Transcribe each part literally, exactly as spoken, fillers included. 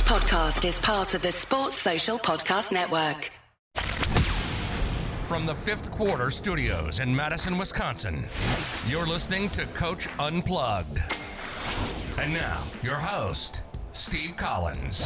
podcast is part of the Sports Social Podcast Network. From the Fifth Quarter Studios in Madison, Wisconsin, you're listening to Coach Unplugged. And now, your host, Steve Collins.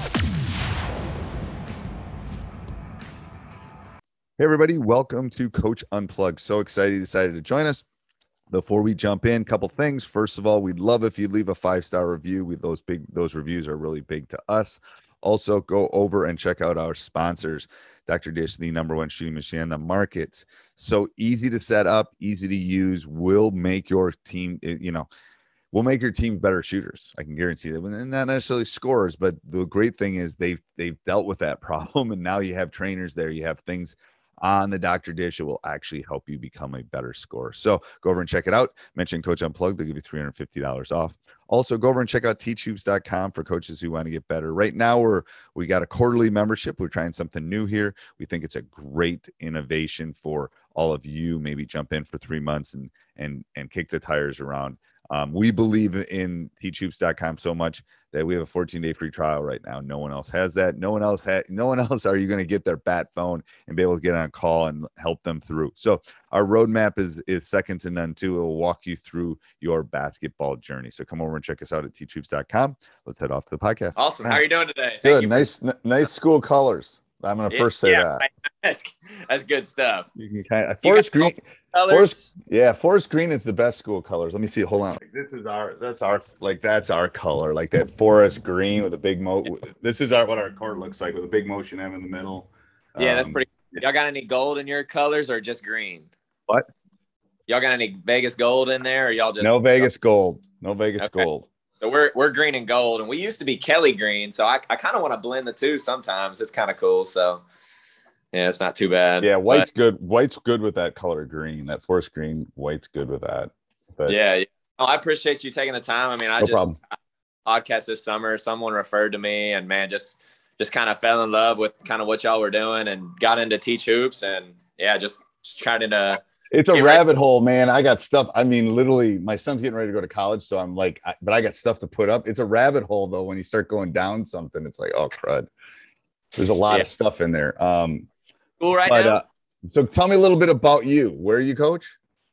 Hey, everybody. Welcome to Coach Unplugged. So excited you decided to join us. Before we jump in, a couple things. First of all, we'd love if you leave a five-star review. We, those big, those reviews are really big to us. Also, go over and check out our sponsors. Doctor Dish, the number one shooting machine on the market. So easy to set up, easy to use, will make your team, you know, will make your team better shooters. I can guarantee that. And not necessarily scorers, but the great thing is they've, they've dealt with that problem. And now you have trainers there. You have things on the Doctor Dish. It will actually help you become a better scorer. So go over and check it out. Mention Coach Unplugged. They'll give you three hundred fifty dollars off. Also, go over and check out teach hoops dot com for coaches who want to get better. Right now, we're we got a quarterly membership. We're trying something new here. We think it's a great innovation for all of you. Maybe jump in for three months and and and kick the tires around. Um, we believe in teach hoops dot com so much that we have a fourteen day free trial right now. No one else has that. No one else had. No one else are you going to get their bat phone and be able to get on a call and help them through. So our roadmap is is second to none too. It will walk you through your basketball journey. So come over and check us out at teach hoops dot com. Let's head off to the podcast. Awesome. How are you doing today? Thank Good. You nice, for- n- nice school colors. I'm going to yeah, first say yeah, that. That's that's good stuff. You can kind of forest green. Colors. Forest, yeah, forest green is the best school colors. Let me see. Hold on. This is our. That's our. Like that's our color. Like that forest green with a big mo. This is our what our court looks like with a big motion M in the middle. Yeah, that's Um, pretty. Y'all got any gold in your colors or just green? What? Y'all got any Vegas gold in there, or y'all just No Vegas gold. No Vegas Okay. gold. So we're we're green and gold, and we used to be Kelly green. So I I kind of want to blend the two. Sometimes it's kind of cool. So yeah, it's not too bad. Yeah, white's but, good. White's good with that color green. That forest green. White's good with that. But yeah. yeah. Oh, I appreciate you taking the time. I mean, I No just problem. podcast this summer. Someone referred to me, and man, just just kind of fell in love with kind of what y'all were doing, and got into Teach Hoops, and yeah, just, just kind of. It's a Get rabbit ready. hole, man. I got stuff. I mean, literally, my son's getting ready to go to college, so I'm like, I, but I got stuff to put up. It's a rabbit hole, though. When you start going down something, it's like, oh crud. There's a lot Yeah. of stuff in there. Um, Cool right but now. uh, so tell me a little bit about you. Where are you, coach?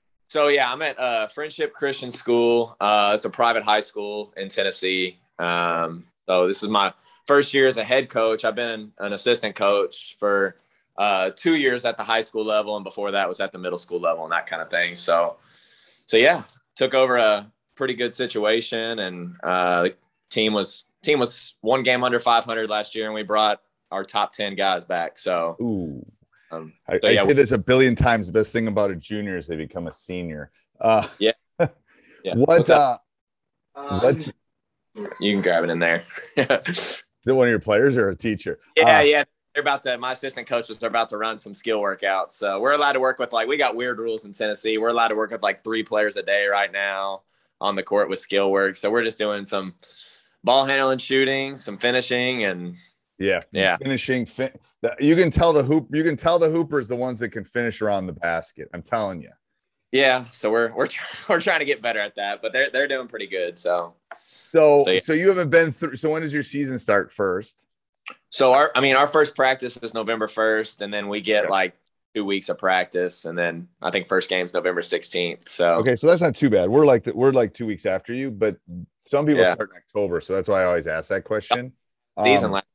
So yeah, I'm at uh, Friendship Christian School. Uh, it's a private high school in Tennessee. Um, so this is my first year as a head coach. I've been an assistant coach for uh, two years at the high school level, and before that was at the middle school level and that kind of thing. So, so yeah, took over a pretty good situation, and uh, the team was team was one game under five hundred last year, and we brought our top ten guys back. So, Ooh. um, I, so I yeah, say this a billion times. The best thing about a junior is they become a senior. Uh, yeah. What? What's up? Uh, what's is You can grab it in there. it one of your players or a teacher? Yeah, Uh, yeah. They're about to, my assistant coaches are about to run some skill workouts. So we're allowed to work with, like, we got weird rules in Tennessee. We're allowed to work with like three players a day right now on the court with skill work. So we're just doing some ball handling, shooting, some finishing, and Yeah, Yeah. Finishing. Fin- the, you can tell the hoop. You can tell the hoopers the ones that can finish around the basket. I'm telling you. yeah. So we're we're try- we're trying to get better at that, but they're they're doing pretty good. So So, So, yeah. so you haven't been through. So when does your season start first? so our I mean our first practice is November first, and then we get Okay. like two weeks of practice, and then I think first game's November sixteenth. So Okay, so that's not too bad. We're like the, we're like two weeks after you, but some people Yeah. start in October, so that's why I always ask that question. season Um, last.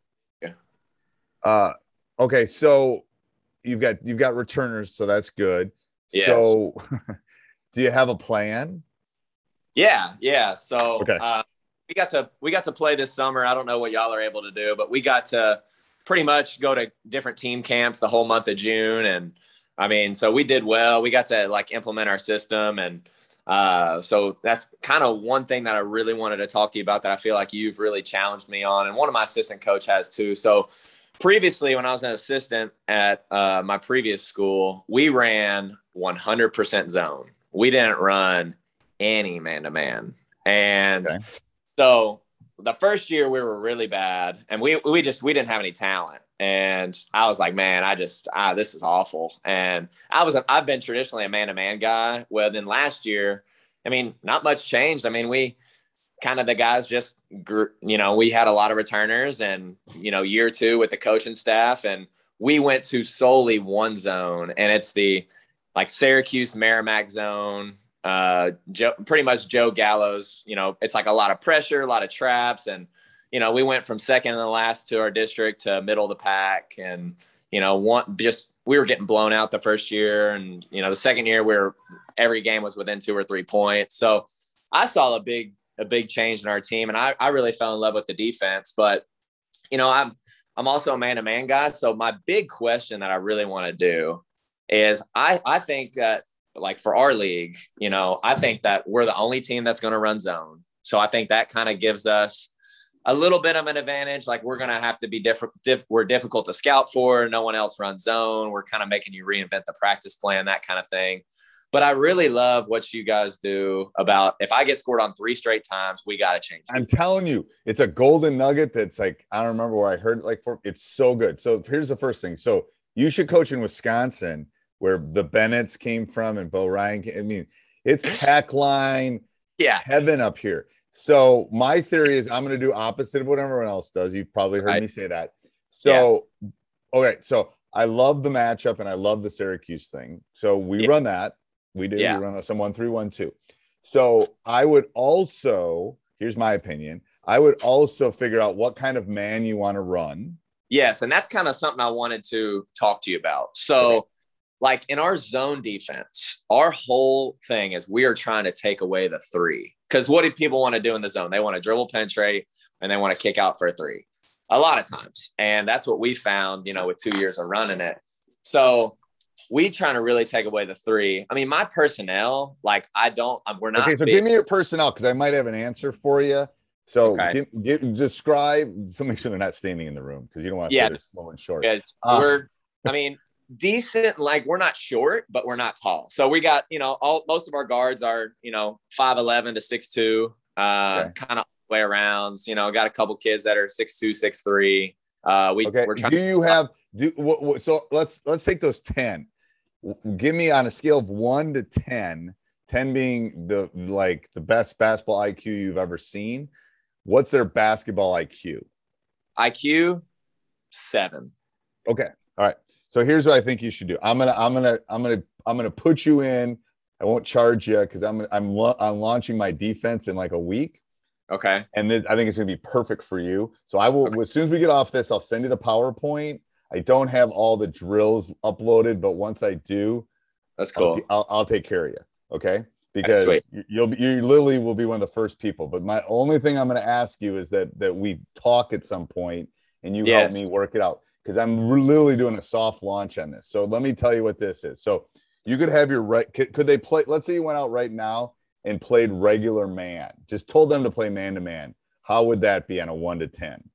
Uh, okay, so you've got you've got returners, so that's good. Yes. So, do you have a plan? Yeah, yeah. So Okay. uh, we got to we got to play this summer. I don't know what y'all are able to do, but we got to pretty much go to different team camps the whole month of June, and I mean, so we did well. We got to like implement our system, and uh, so that's kind of one thing that I really wanted to talk to you about that I feel like you've really challenged me on, and one of my assistant coach has too. So previously, when I was an assistant at uh, my previous school, we ran one hundred percent zone. We didn't run any man-to-man. And Okay. so the first year we were really bad, and we we just we didn't have any talent. And I was like, man, I just ah, this is awful. And I was a, I've been traditionally a man-to-man guy. Well, then last year, I mean, not much changed. I mean, we kind of the guys just, you know, we had a lot of returners and, you know, year two with the coaching staff, and we went to solely one zone, and it's the like Syracuse Merrimack zone. Uh, Joe, pretty much Joe Gallo's, you know, it's like a lot of pressure, a lot of traps. And, you know, we went from second in the last to our district to middle of the pack. And, you know, one just, we were getting blown out the first year. And, you know, the second year we were, every game was within two or three points. So I saw a big, a big change in our team. And I, I really fell in love with the defense, but, you know, I'm, I'm also a man-to-man guy. So my big question that I really want to do is I, I think that, like for our league, you know, I think that we're the only team that's going to run zone. So I think that kind of gives us a little bit of an advantage. Like we're going to have to be different. Diff- we're difficult to scout for. No one else runs zone. We're kind of making you reinvent the practice plan, that kind of thing. But I really love what you guys do about if I get scored on three straight times, we got to change. I'm telling you, it's a golden nugget. That's like, I don't remember where I heard it like for, it's so good. So here's the first thing. So you should coach in Wisconsin, where the Bennetts came from and Bo Ryan came. I mean, it's pack line yeah. heaven up here. So my theory is I'm going to do opposite of what everyone else does. You've probably heard right. me say that. So, yeah. okay. So I love the matchup and I love the Syracuse thing. So we yeah. run that. We do. Yeah. We run some one, three, one, two. So I would also, here's my opinion. I would also figure out what kind of man you want to run. Yes. And that's kind of something I wanted to talk to you about. So okay. like in our zone defense, our whole thing is we are trying to take away the three. Because what do people want to do in the zone? They want to dribble penetrate and they want to kick out for a three a lot of times. And that's what we found, you know, with two years of running it. So we trying to really take away the three. I mean, my personnel, like I don't, we're not. Okay, so big. Give me your personnel because I might have an answer for you. So okay. give, give, describe, so make sure they're not standing in the room because you don't want to yeah. say they're slow and short. Yeah, uh, we're, I mean, decent, like we're not short, but we're not tall. So we got, you know, all most of our guards are, you know, five eleven to six two, uh, okay. kind of way around. You know, got a couple kids that are six two, six three. Uh, we, okay. we're trying do you to- have, do what, what, so let's, let's take those ten. Give me on a scale of one to ten, ten being the, like the best basketball I Q you've ever seen. What's their basketball I Q? I Q seven. Okay. All right. So here's what I think you should do. I'm gonna, I'm gonna, I'm gonna, I'm gonna put you in. I won't charge you because I'm, I'm, I'm launching my defense in like a week. Okay. And then I think it's gonna be perfect for you. So I will, okay. as soon as we get off this, I'll send you the PowerPoint. I don't have all the drills uploaded, but once I do, that's cool. I'll, I'll, I'll take care of you. Okay. Because you'll be, you literally will be one of the first people. But my only thing I'm going to ask you is that, that we talk at some point and you yes. help me work it out. Because I'm literally doing a soft launch on this. So let me tell you what this is. So you could have your right. Could, could they play? Let's say you went out right now and played regular man. Just told them to play man to man. How would that be on a one to ten?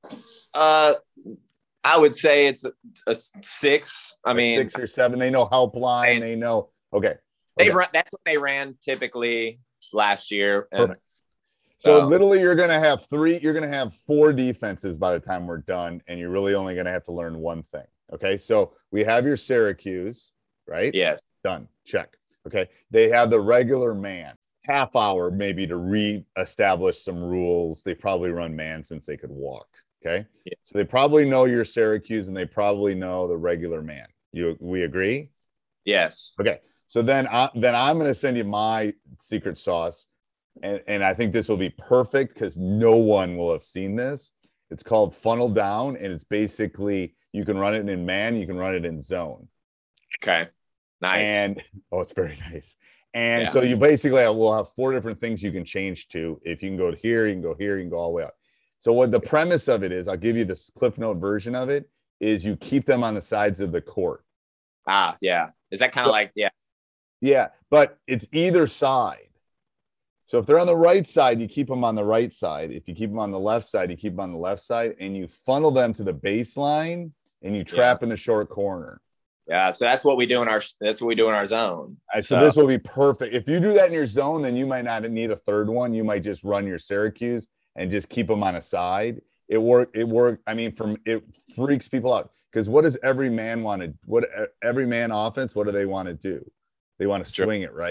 Uh, I would say it's a, a six. I a mean, six or seven. They know help line. They know. Okay. They okay. run. That's what they ran typically last year. And Perfect. So, so literally, you're going to have three. You're going to have four defenses by the time we're done, and you're really only going to have to learn one thing. Okay. So we have your Syracuse, right? Yes. Done. Check. Okay. They have the regular man. Half hour maybe to re-establish some rules. They probably run man since they could walk. Okay. Yeah. So they probably know your Syracuse and they probably know the regular man. You, we agree? Yes. Okay. So then, I, then I'm going to send you my secret sauce. And, and I think this will be perfect because no one will have seen this. It's called Funnel Down. And it's basically, you can run it in man, you can run it in zone. Okay. Nice. And, oh, it's very nice. And yeah. so you basically have, will have four different things you can change to. If you can go here, you can go here, you can go all the way up. So what the premise of it is, I'll give you this Cliff Note version of it, is you keep them on the sides of the court. Ah, yeah. Is that kind of so, like, yeah. Yeah, but it's either side. So if they're on the right side, you keep them on the right side. If you keep them on the left side, you keep them on the left side, and you funnel them to the baseline, and you trap yeah. in the short corner. Yeah, so that's what we do in our that's what we do in our zone. So, so this will be perfect. If you do that in your zone, then you might not need a third one. You might just run your Syracuse and just keep them on a side. It worked. It worked. I mean, from it freaks people out because what does every man want to? What every man offense? What do they want to do? They want to swing it, right?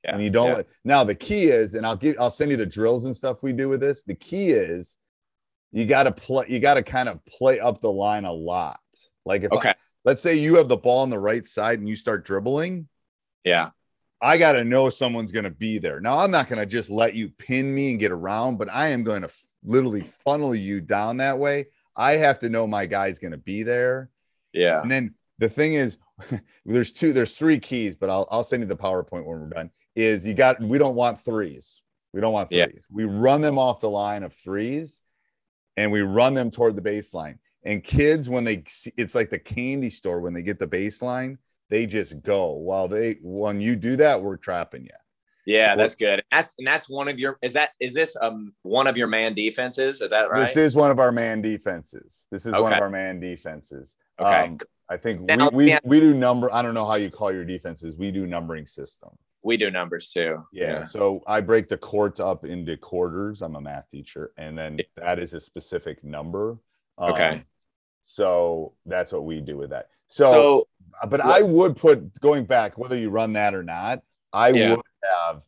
Yeah. And you don't yeah. let, now the key is, and I'll give, I'll send you the drills and stuff we do with this. The key is you got to play, you got to kind of play up the line a lot. Like if, okay. I, let's say you have the ball on the right side and you start dribbling. Yeah. I got to know someone's going to be there. Now, I'm not going to just let you pin me and get around, but I am going to f- literally funnel you down that way. I have to know my guy's going to be there. Yeah. And then the thing is, there's two, there's three keys, but I'll, I'll send you the PowerPoint when we're done. Is you got, we don't want threes. We don't want threes. Yeah. We run them off the line of threes and we run them toward the baseline. And kids, when they see, it's like the candy store, when they get the baseline, they just go. While they, when you do that, we're trapping you. Yeah, that's good. That's and that's one of your. Is that is this um one of your man defenses? Is that right? This is one of our man defenses. This is okay. one of our man defenses. Okay. Um, I think now, we we, yeah. we do number. I don't know how you call your defenses. We do numbering system. We do numbers too. Yeah. yeah. So I break the court up into quarters. I'm a math teacher, and then that is a specific number. Um, okay. So that's what we do with that. So, so but what, I would put, going back, whether you run that or not, I yeah. would have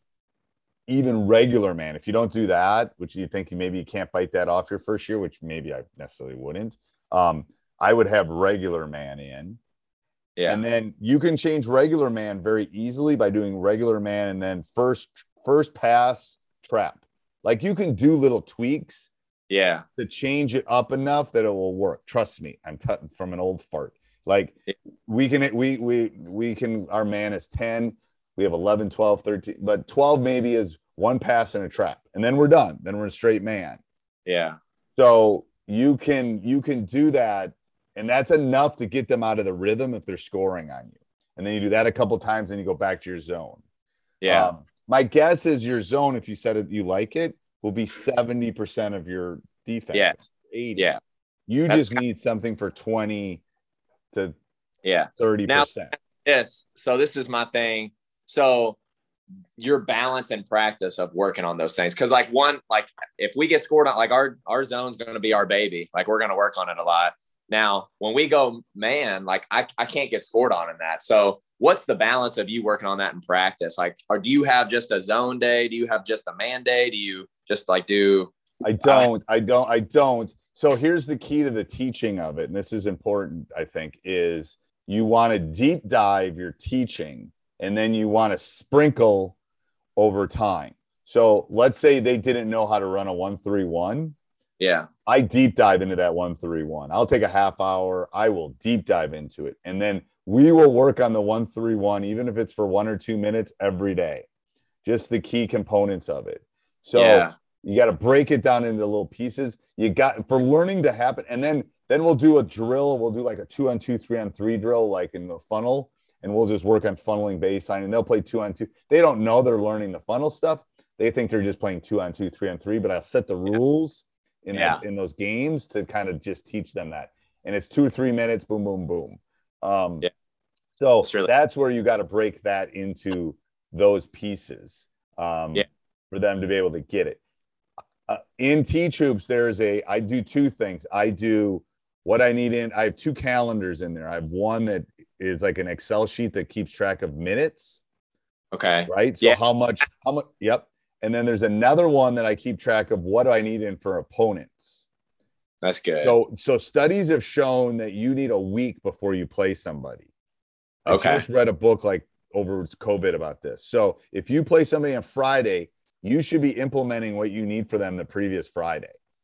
even regular man. If you don't do that, which you think maybe you can't bite that off your first year, which maybe I necessarily wouldn't, um, I would have regular man in. Yeah. And then you can change regular man very easily by doing regular man and then first first pass trap. Like you can do little tweaks. Yeah. To change it up enough that it will work. Trust me, I'm t- from an old fart. Like we can, we, we, we can, our man is ten. We have eleven, twelve, thirteen, but twelve maybe is one pass and a trap. And then we're done. Then we're a straight man. Yeah. So you can, you can do that. And that's enough to get them out of the rhythm if they're scoring on you. And then you do that a couple of times and you go back to your zone. Yeah. Um, my guess is your zone, if you said it, you like it, will be seventy percent of your defense. Yes. eighty. Yeah. You That's just need something for twenty to yeah. thirty percent. Now, yes. So this is my thing. So your balance and practice of working on those things. Cause like one, like if we get scored on, like our, our zone's going to be our baby. Like we're going to work on it a lot. Now, when we go, man, like I, I can't get scored on in that. So what's the balance of you working on that in practice? Like, or do you have just a zone day? Do you have just a man day? Do you just like do? I don't, uh, I don't, I don't. So here's the key to the teaching of it. And this is important, I think, is you want to deep dive your teaching and then you want to sprinkle over time. So let's say they didn't know how to run a one, three, one. Yeah. I deep dive into that one, three, one. I'll take a half hour. I will deep dive into it. And then we will work on the one, three, one, even if it's for one or two minutes every day, just the key components of it. So yeah. You got to break it down into little pieces. You got for learning to happen. And then, then we'll do a drill. We'll do like a two on two, three on three drill, like in the funnel. And we'll just work on funneling baseline and they'll play two on two. They don't know they're learning the funnel stuff. They think they're just playing two on two, three on three, but I'll set the rules in yeah. that, in those games to kind of just teach them that. And it's two or three minutes, boom, boom, boom. Um, yeah. So that's, really- that's where you got to break that into those pieces um, yeah. for them to be able to get it. Uh, in Teach Hoops, there's a, I do two things. I do what I need in, I have two calendars in there. I have one that is like an Excel sheet that keeps track of minutes. Okay. Right. So yeah. how much, how much, yep. And then there's another one that I keep track of what do I need in for opponents. That's good. So, so studies have shown that you need a week before you play somebody. I okay. just read a book like over COVID about this. So if you play somebody on Friday, you should be implementing what you need for them the previous Friday.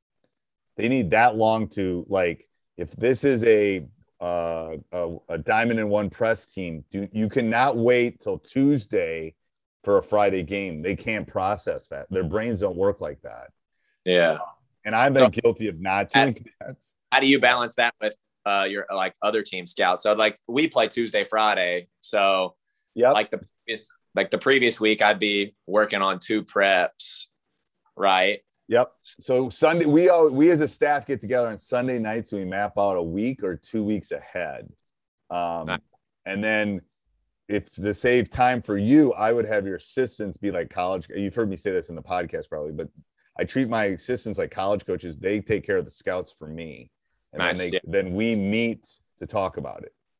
They need that long to like, if this is a, uh, a, a diamond in one press team, do, you cannot wait till Tuesday for a Friday game. They can't process that. Their brains don't work like that. Yeah. And I've been so, guilty of not doing that. How do you balance that with uh, your like other team scouts? So like we play Tuesday, Friday. So yeah, like the previous, like the previous week, I'd be working on two preps, right? Yep. So Sunday, we all, we as a staff get together on Sunday nights and we map out a week or two weeks ahead. Um, nice. And then if to save time for you, I would have your assistants be like college. You've heard me say this in the podcast probably, but I treat my assistants like college coaches. They take care of the scouts for me. And nice, then, they, yeah. then we meet to talk about it.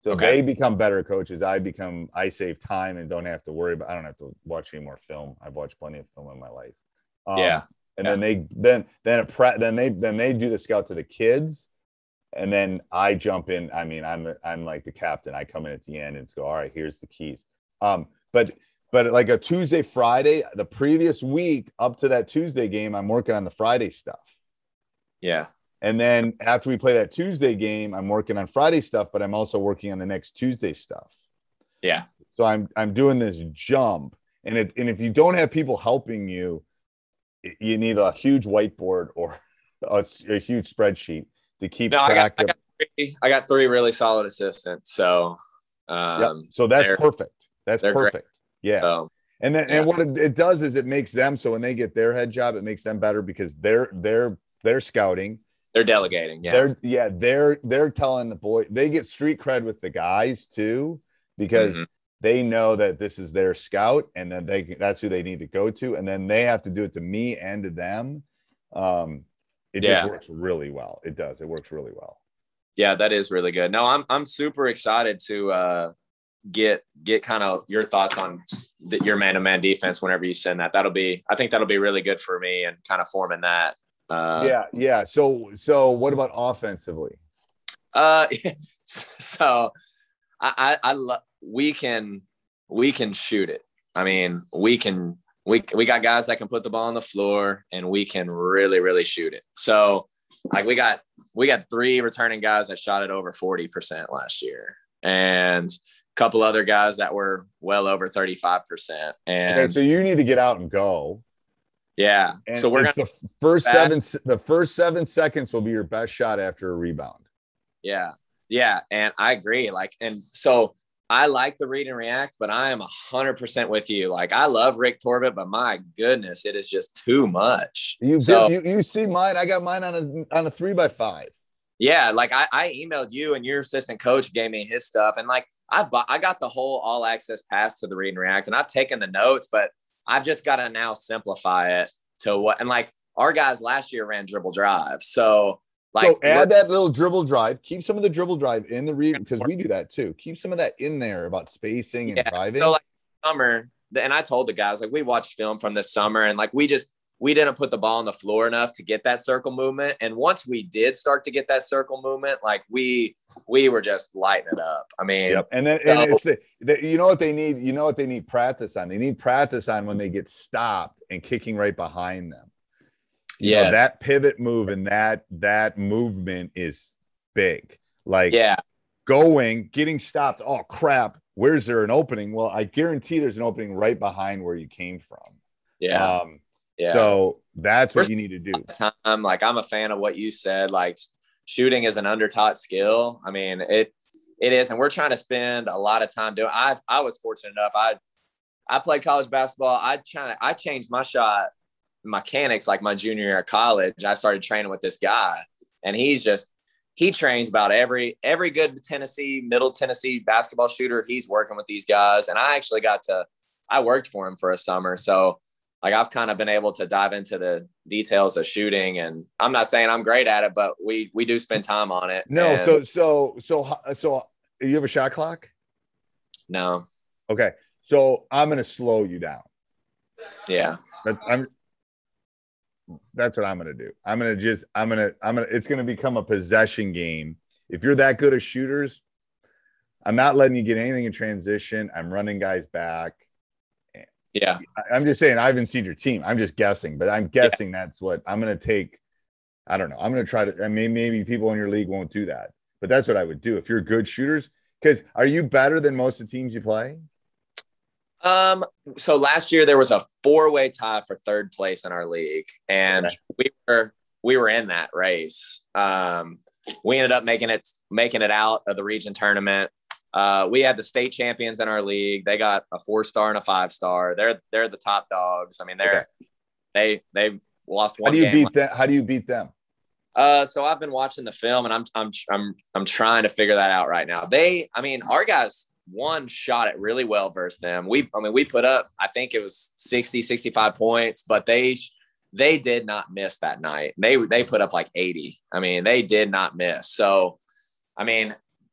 So Okay. they become better coaches. I become, I save time and don't have to worry about, I don't have to watch any more film. I've watched plenty of film in my life. Um, Yeah. And Yeah. then they, then, then, a pre, then they, then they do the scout to the kids. And then I jump in. I mean, I'm, I'm like the captain. I come in at the end and go, all right, here's the keys. Um, but, but like a Tuesday, Friday, the previous week up to that Tuesday game, I'm working on the Friday stuff. Yeah. And then after we play that Tuesday game, I'm working on Friday stuff, but I'm also working on the next Tuesday stuff. Yeah. So I'm I'm doing this jump. And it, and if you don't have people helping you, you need a huge whiteboard or a, a huge spreadsheet to keep No, I track got, I of. got, three, I got three really solid assistants. So, um, Yep. So that's they're- perfect. That's they're great. perfect. Yeah. so And then Yeah. and what it, it does is it makes them, so when they get their head job, it makes them better because they're they're they're scouting. they're delegating. Yeah. They're yeah, they're they're telling the boy, they get street cred with the guys too, because Mhm. they know that this is their scout and then they that's who they need to go to, and then they have to do it to me and to them. Um, it Yeah. just works really well. It does. It works really well. Yeah, that is really good. No, I'm I'm super excited to uh, get get kind of your thoughts on the, your man-to-man defense whenever you send that. That'll be I think that'll be really good for me and kind of forming that. Uh, yeah, yeah. So so what about offensively? Uh, so I I, I lo- we can we can shoot it. I mean, we can we we got guys that can put the ball on the floor and we can really really shoot it. So like we got we got three returning guys that shot it over forty percent last year, and a couple other guys that were well over thirty-five percent. And Okay, so you need to get out and go. yeah, And so we're it's gonna the first back. seven the first seven seconds will be your best shot after a rebound. yeah yeah, and I agree. Like, and so I like the read and react, but I am a hundred percent with you. Like, I love Rick Torbett, but my goodness, it is just too much. You so did, you, you see mine. I got mine on a on a three by five. yeah, like I, I emailed you and your assistant coach gave me his stuff, and like I've bought, I got the whole all access pass to the read and react, and I've taken the notes, but I've just got to now simplify it to what, and like our guys last year ran dribble drive, so like So add that little dribble drive. Keep some of the dribble drive in the read, because we do that too. Keep some of that in there about spacing and Yeah, driving. So like summer, and I told the guys, like, we watched film from this summer, and like we just we didn't put the ball on the floor enough to get that circle movement. And once we did start to get that circle movement, like we we were just lighting it up. I mean, Yep. And then so- and it's the, the you know what they need, you know what they need practice on. They need practice on when they get stopped and kicking right behind them. You know, Yes. that pivot move and that that movement is big. Like yeah, going, getting stopped. Oh crap, where's there an opening? Well, I guarantee there's an opening right behind where you came from. yeah, Um yeah. so that's what We're- you need to do. time, like I'm a fan of what you said. Like shooting is an undertaught skill. I mean, it it is, and we're trying to spend a lot of time doing. I I was fortunate enough. I I played college basketball. I trying I changed my shot mechanics like my junior year of college. I started training with this guy, and he's just he trains about every every good Tennessee, Middle Tennessee basketball shooter. He's working with these guys, and I actually got to I worked for him for a summer, so. Like I've kind of been able to dive into the details of shooting, and I'm not saying I'm great at it, but we we do spend time on it. No, and so so so so you have a shot clock? no, Okay. So I'm gonna slow you down. yeah, That, I'm that's what I'm gonna do. I'm gonna just I'm gonna I'm gonna it's gonna become a possession game. If you're that good at shooters, I'm not letting you get anything in transition. I'm running guys back. yeah, I- I'm just saying I haven't seen your team. I'm just guessing, but I'm guessing that's what I'm gonna take. I don't know. I'm gonna try to. I mean, maybe people in your league won't do that, but that's what I would do if you're good shooters. Because are you better than most of the teams you play? Um, so last year there was a four-way tie for third place in our league, and Okay. we were we were in that race. Um, we ended up making it making it out of the region tournament. Uh, we had the state champions in our league. They got a four-star and a five-star. They're they're the top dogs. I mean, they're they they lost How one do you game. beat them? How do you beat them? Uh, so I've been watching the film, and I'm I'm I'm I'm trying to figure that out right now. They, I mean, our guys one shot it really well versus them. We, I mean, we put up, I think it was sixty, sixty-five points, but they they did not miss that night. They they put up like eighty. I mean, they did not miss. So, I mean,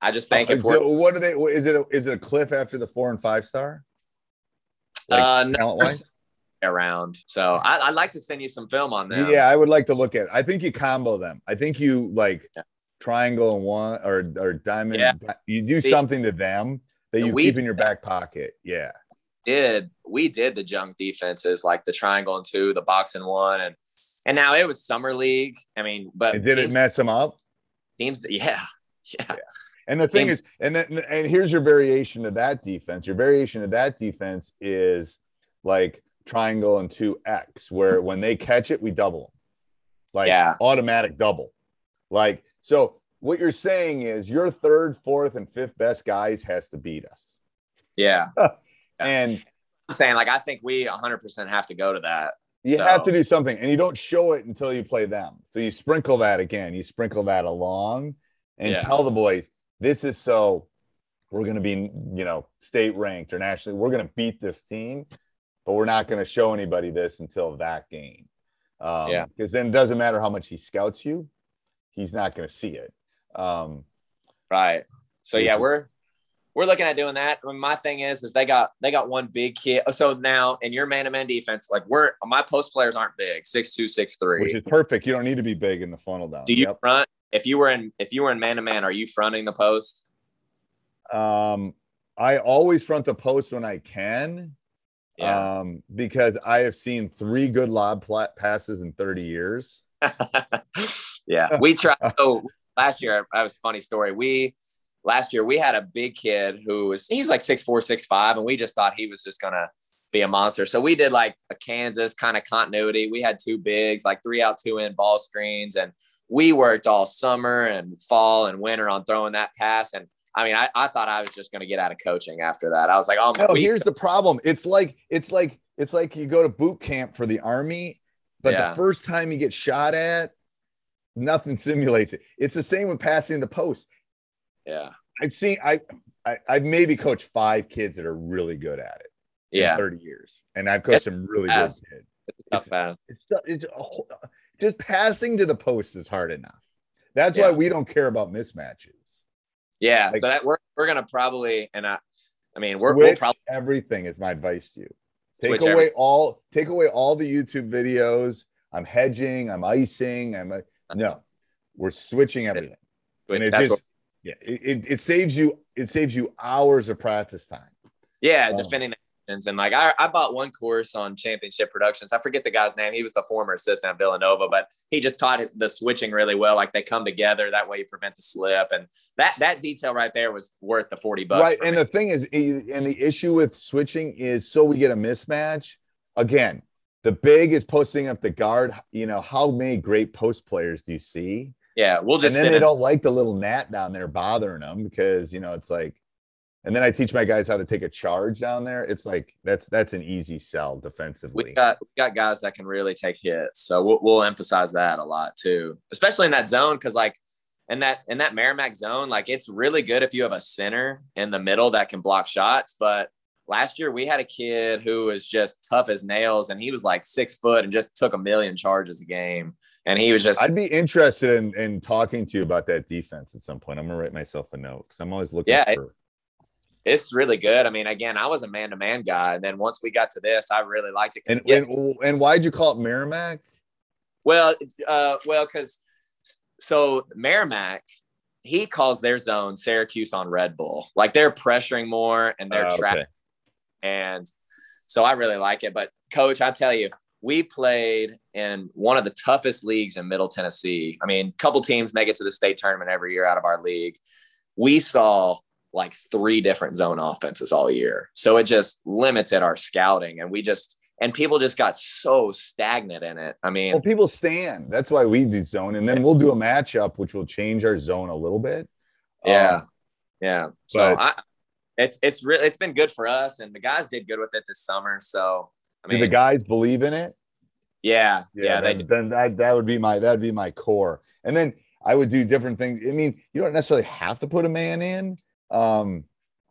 I just think oh, if we're so what are they? Is it a, is it a cliff after the four and five star? Like, uh, no, talent-wise? Around. So I, I'd like to send you some film on them. Yeah, I would like to look at it. I think you combo them. I think you like yeah. triangle and one or or diamond. Yeah. You do See, something to them that you keep in your back pocket. Yeah. Did we did the junk defenses like the triangle and two, the box and one, and and now it was summer league. I mean, but and did teams, it mess them up? Teams, yeah, yeah. yeah. And the thing teams, is, and then and here's your variation of that defense. Your variation of that defense is like triangle and two X, where when they catch it, we double them, like yeah. automatic double. Like so, what you're saying is your third, fourth, and fifth best guys has to beat us. Yeah. And I'm saying, like, I think we one hundred percent have to go to that. You so. have to do something, and you don't show it until you play them. So you sprinkle that again. You sprinkle that along and yeah. tell the boys, this is so we're going to be, you know, state ranked or nationally. We're going to beat this team, but we're not going to show anybody this until that game. Um, yeah. Because then it doesn't matter how much he scouts you. He's not going to see it. Um, right. So, yeah, we're – We're looking at doing that. I mean, my thing is, is they got they got one big kid. So now in your man-to-man defense, like we're my post players aren't big, six two, six three, which is perfect. You don't need to be big in the funnel down. Do you yep. front if you were in if you were in man-to-man? Are you fronting the post? Um, I always front the post when I can. Yeah. Um, because I have seen three good lob plat passes in thirty years. yeah, we tried. So last year, I was a funny story. We. Last year, we had a big kid who was, he was like six four, six five, and we just thought he was just going to be a monster. So we did like a Kansas kind of continuity. We had two bigs, like three out, two in ball screens. And we worked all summer and fall and winter on throwing that pass. And I mean, I, I thought I was just going to get out of coaching after that. I was like, oh, no, here's the problem. It's like, it's like, it's like you go to boot camp for the Army, but yeah. the first time you get shot at, nothing simulates it. It's the same with passing the post. Yeah. I've seen, I, I, I've maybe coached five kids that are really good at it. Yeah. In thirty years. And I've coached it's some really fast. good kids. It's tough fast. It's, it's, it's oh, just passing to the post is hard enough. That's yeah. why we don't care about mismatches. Yeah. Like, so that we're, we're going to probably, and I, I mean, we're, we'll probably everything is my advice to you. Take switch away every- all, take away all the YouTube videos. I'm hedging, I'm icing. I'm a, no, we're switching everything. Switch, and it that's just, what, yeah, it, it, it saves you, it saves you hours of practice time. Yeah. Um, defending the and like I, I bought one course on Championship Productions. I forget the guy's name. He was the former assistant at Villanova, but he just taught it, the switching really well. Like they come together. That way you prevent the slip. And that, that detail right there was worth the forty bucks. Right. And me. The thing is, and the issue with switching is so we get a mismatch. Again, the big is posting up the guard. You know, how many great post players do you see? Yeah. We'll just, and then they in. don't like the little gnat down there bothering them because, you know, it's like, and then I teach my guys how to take a charge down there. It's like that's that's an easy sell defensively. We got we got guys that can really take hits, so we'll, we'll emphasize that a lot too, especially in that zone. Because like in that in that Merrimack zone, like it's really good if you have a center in the middle that can block shots. But last year we had a kid who was just tough as nails, and he was like six foot and just took a million charges a game. And he was just. I'd be interested in in talking to you about that defense at some point. I'm gonna write myself a note because I'm always looking yeah, for. It, It's really good. I mean, again, I was a man-to-man guy, and then once we got to this, I really liked it. And, get, and and why'd you call it Merrimack? Well, uh, well, because so Merrimack, he calls their zone Syracuse on Red Bull. Like they're pressuring more and they're uh, trapping, okay. and so I really like it. But Coach, I tell you, we played in one of the toughest leagues in Middle Tennessee. I mean, a couple teams make it to the state tournament every year out of our league. We saw like three different zone offenses all year. So it just limited our scouting, and we just, and people just got so stagnant in it. I mean, well, people stand. That's why we do zone. And then we'll do a matchup, which will change our zone a little bit. Yeah. Um, yeah. So but, I, it's, it's really, it's been good for us, and the guys did good with it this summer. So, I mean, do the guys believe in it? Yeah. Yeah. yeah they then, then that, that would be my, that'd be my core. And then I would do different things. I mean, you don't necessarily have to put a man in. Um,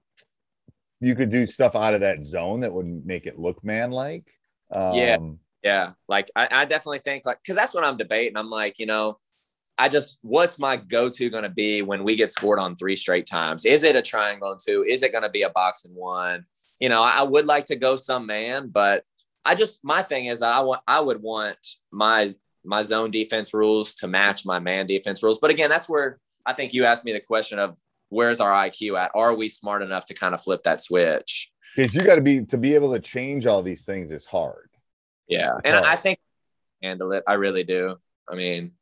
you could do stuff out of that zone that would make it look man-like. Um, yeah, yeah. Like I, I definitely think like because that's what I'm debating. I'm like, you know, I just, what's my go-to going to be when we get scored on three straight times? Is it a triangle and two? Is it going to be a box and one? You know, I would like to go some man, but I just, my thing is I want, I would want my, my zone defense rules to match my man defense rules. But again, that's where I think you asked me the question of where's our I Q at? Are we smart enough to kind of flip that switch? Because you got to be, to be able to change all these things is hard. Yeah. It's and hard. I think handle it. I really do. I mean,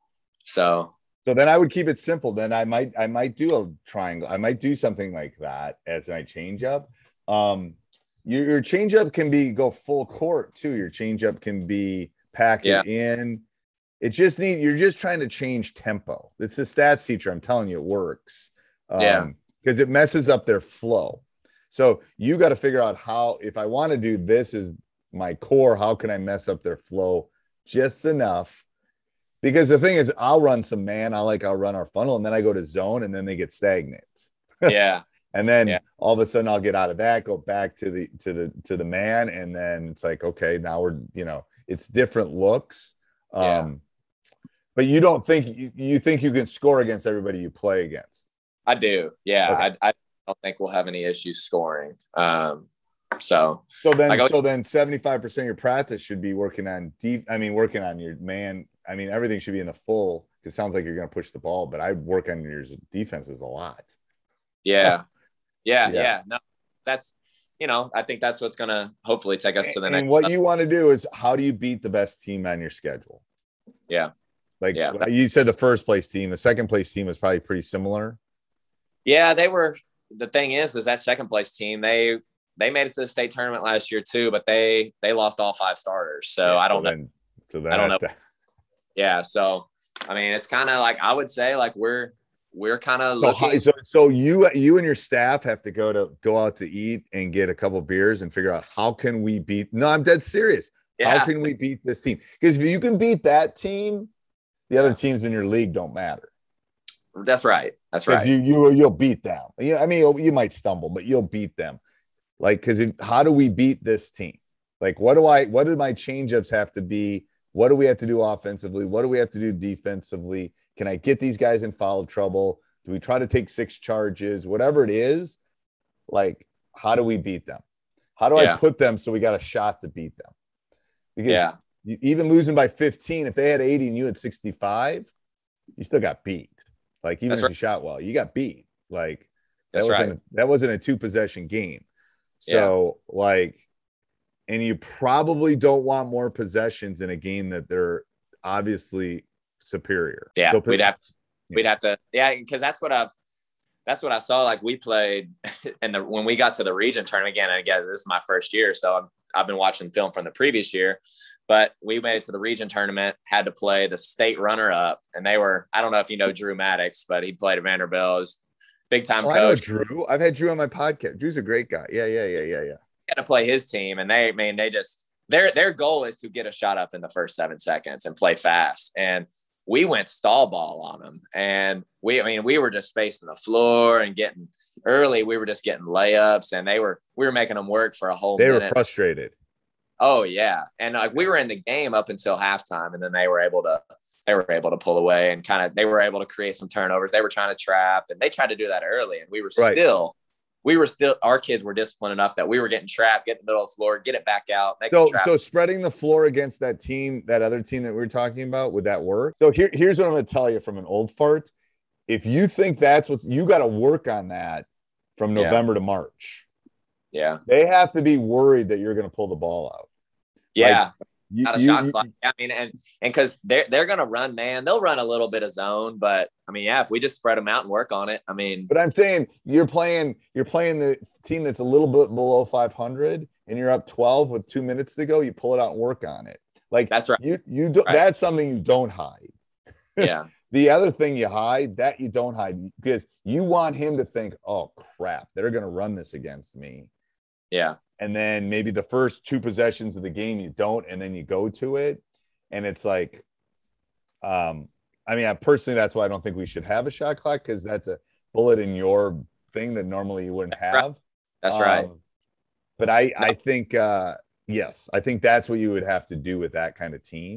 so. So then I would keep it simple. Then I might, I might do a triangle. I might do something like that as my change up. Um, your, your change up can be go full court too. Your change up can be packed Yeah. in. It just need, you're just trying to change tempo. It's the stats teacher. I'm telling you, it works. Um, Yeah. Because it messes up their flow. So you got to figure out how, if I want to do this as my core, how can I mess up their flow just enough? Because the thing is, I'll run some man. I like, I'll run our funnel and then I go to zone and then they get stagnant. Yeah. And then Yeah. all of a sudden I'll get out of that, go back to the, to the, to the man. And then it's like, okay, now we're, you know, it's different looks. Um, Yeah. But you don't think, you, you think you can score against everybody you play against? I do. Yeah. Okay. I, I don't think we'll have any issues scoring. Um, so, So then, Like, so then seventy-five percent of your practice should be working on deep. I mean, working on your man. I mean, everything should be in the full. It sounds like you're going to push the ball, but I work on your defenses a lot. yeah. Yeah. Yeah. Yeah. No, that's, you know, I think that's what's going to hopefully take us to the And next. what you want to do is, how do you beat the best team on your schedule? Yeah. Like Yeah. you said, the first place team, the second place team is probably pretty similar. Yeah. They were, the thing is, is that second place team, they, they made it to the state tournament last year too, but they, they lost all five starters. So Yeah, I don't so know. then, so then I don't know. that- Yeah. So, I mean, it's kind of like, I would say like we're, we're kind of So, looking. how- so, so you, you and your staff have to go to go out to eat and get a couple beers and figure out how can we beat. No, I'm dead serious. Yeah. How can we beat this team? Because if you can beat that team, the other teams in your league don't matter. That's right. That's 'Cause right. You you you'll beat them. Yeah, I mean you'll, you might stumble, but you'll beat them. Like, because how do we beat this team? Like, what do I? What do my changeups have to be? What do we have to do offensively? What do we have to do defensively? Can I get these guys in foul trouble? Do we try to take six charges? Whatever it is, like, how do we beat them? How do Yeah. I put them so we got a shot to beat them? Because Yeah. you, even losing by fifteen, if they had eighty and you had sixty-five, you still got beat. Like, even That's if right. you shot well, you got beat. Like, that That's wasn't right. a, that wasn't a two possession game. So like, and you probably don't want more possessions in a game that they're obviously superior. Yeah, So, we'd have Yeah. we'd have to yeah, because that's what I've that's what I saw. Like we played and the when we got to the region tournament again, and again, this is my first year, so I'm, I've been watching film from the previous year. But we made it to the region tournament, had to play the state runner up, and they were, I don't know if you know Drew Maddox, but he played at Vanderbilt, was big time Oh, I know coach. Drew. I've had Drew on my podcast. Drew's a great guy. Yeah, yeah, yeah, yeah, yeah. Had to play his team, and they, I mean, they just their their goal is to get a shot up in the first seven seconds and play fast. And we went stall ball on them, and we, I mean, we were just spacing the floor and getting early. We were just getting layups, and they were we were making them work for a whole They minute. were frustrated. Oh yeah, and like we were in the game up until halftime, and then they were able to they were able to pull away and kind of they were able to create some turnovers. They were trying to trap, and they tried to do that early, and we were Right. still. We were still, our kids were disciplined enough that we were getting trapped, get in the middle of the floor, get it back out, make So, them trap. so spreading the floor against that team, that other team that we were talking about, would that work? So here, here's what I'm going to tell you from an old fart. If you think that's what you got to work on that from Yeah. November to March, yeah. they have to be worried that you're going to pull the ball out. Yeah. You, Not a you- shot you- clock. I mean, and, and cause they're, they're going to run, man, they'll run a little bit of zone, but I mean, yeah, if we just spread them out and work on it, I mean, But I'm saying you're playing, you're playing the team that's a little bit below five hundred, and you're up twelve with two minutes to go. You pull it out and work on it. Like That's right. You you do, Right. That's something you don't hide. yeah, The other thing you hide, that you don't hide, because you want him to think, oh crap, they're going to run this against me. yeah, And then maybe the first two possessions of the game you don't, and then you go to it, and it's like, um, I mean, I personally, that's why I don't think we should have a shot clock, because that's a bullet in your thing that normally you wouldn't Right. have. that's right. Um, but I, No. I think, uh, yes, I think that's what you would have to do with that kind of team,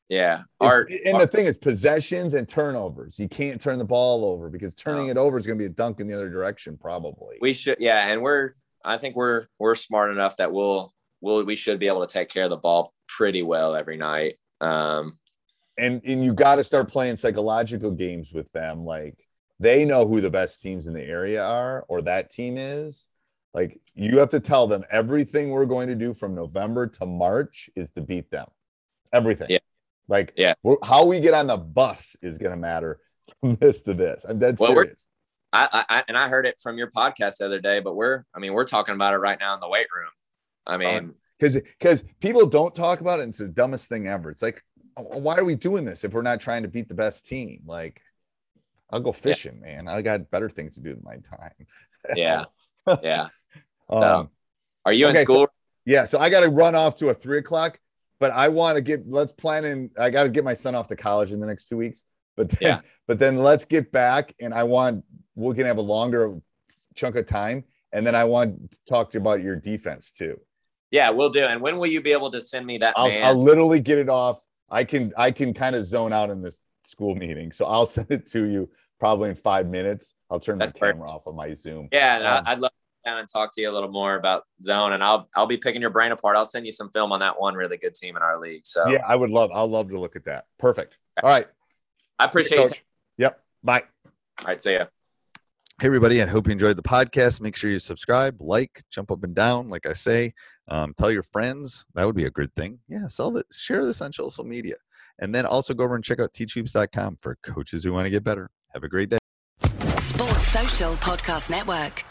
Yeah. Our, and our, the thing is possessions and turnovers. You can't turn the ball over because turning no. it over is going to be a dunk in the other direction, probably. We should, yeah. And we're, I think we're, we're smart enough that we'll, we'll, we should be able to take care of the ball pretty well every night. Um, and, and you got to start playing psychological games with them. Like they know who the best teams in the area are, or that team is. Like you have to tell them everything we're going to do from November to March is to beat them. Everything. Yeah. Like, yeah, how we get on the bus is going to matter from this to this. I'm dead well, serious. I, I and I heard it from your podcast the other day, but we're, I mean, we're talking about it right now in the weight room. I mean, because um, because people don't talk about it. And it's the dumbest thing ever. It's like, why are we doing this if we're not trying to beat the best team? Like, I'll go fishing, yeah. man. I got better things to do with my time. yeah, yeah. um, so, are you okay, in school? So, yeah, so I got to run off to a three o'clock. But I want to get, let's plan in, I got to get my son off to college in the next two weeks. But then, yeah. but then let's get back and I want, we're going to have a longer chunk of time. And then I want to talk to you about your defense too. Yeah, we'll do. And when will you be able to send me that? I'll, man? I'll literally get it off. I can, I can kind of zone out in this school meeting. So I'll send it to you probably in five minutes. I'll turn That's my camera perfect. off of my Zoom. Yeah. And um, I'd love down and talk to you a little more about zone, and I'll I'll be picking your brain apart. I'll send you some film on that one really good team in our league. So yeah, I would love I'll love to look at that. Perfect. All right. I appreciate it. Yep. Bye. All right, see ya. Hey everybody, I hope you enjoyed the podcast. Make sure you subscribe, like, jump up and down, like I say. Um, tell your friends. That would be a good thing. Yeah, sell it, share this on social media. And then also go over and check out teach hoops dot com for coaches who want to get better. Have a great day. Sports Social Podcast Network.